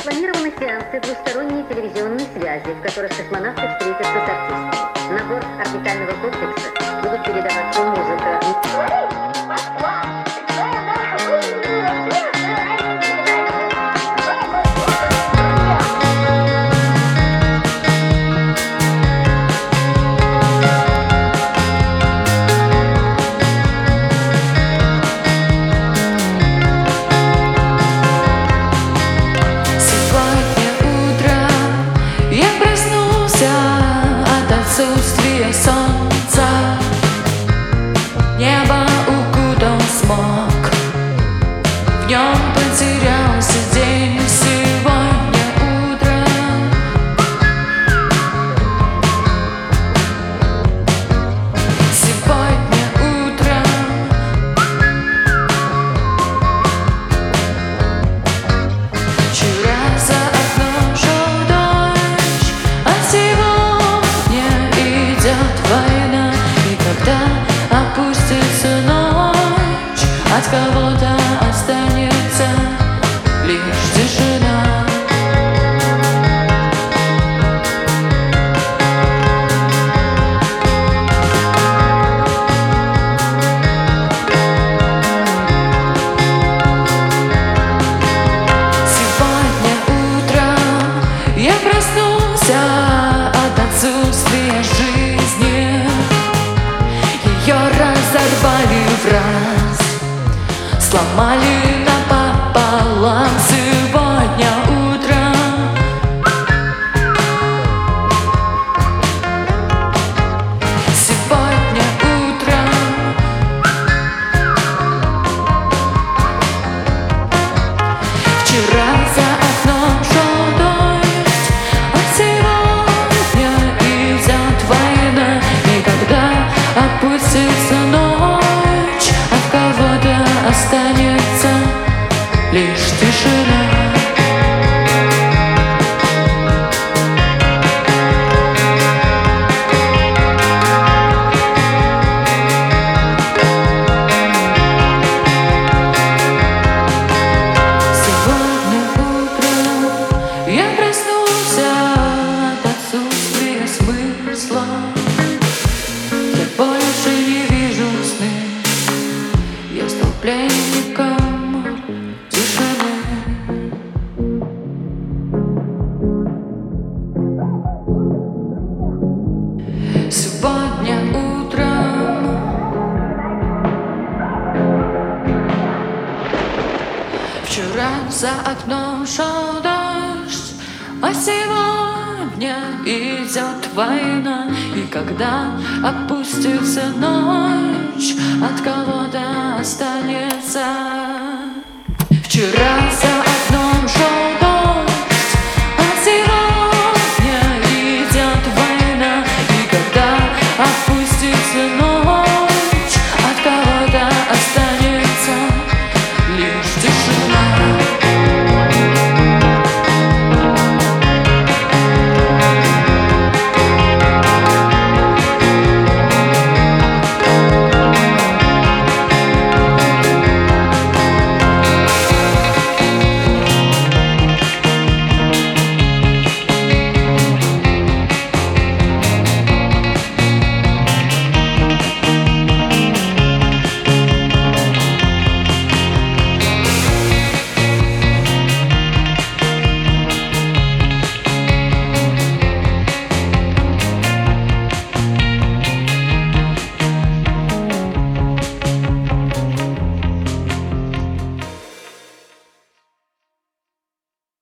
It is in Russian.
Запланированы сеансы двусторонней телевизионной связи, в которых космонавты встретятся с артистами. На борт орбитального комплекса будут передаваться музыка. Отсутствие солнца, небо укутал смог, в нем потерялся день. Сегодня утром вчера за окном шел дождь, а сегодня война. И когда опустится ночь, от кого-то останется лишь тишина. Сегодня утром я проснулся от отсутствия жизни. Ее разорвали в раз, сломали напополам. Сегодня утром вчера за окном шел дождь, а сегодня идет война. И когда опустится ночь, от кого-то останется лишь тишина. Сегодня утром я проснулся от отсутствия смысла. Я больше не вижу сны, я стал пленником тишины. Сегодня утром вчера за окном шел дождь, а сегодня идет война. И когда опустится ночь, от кого-то останется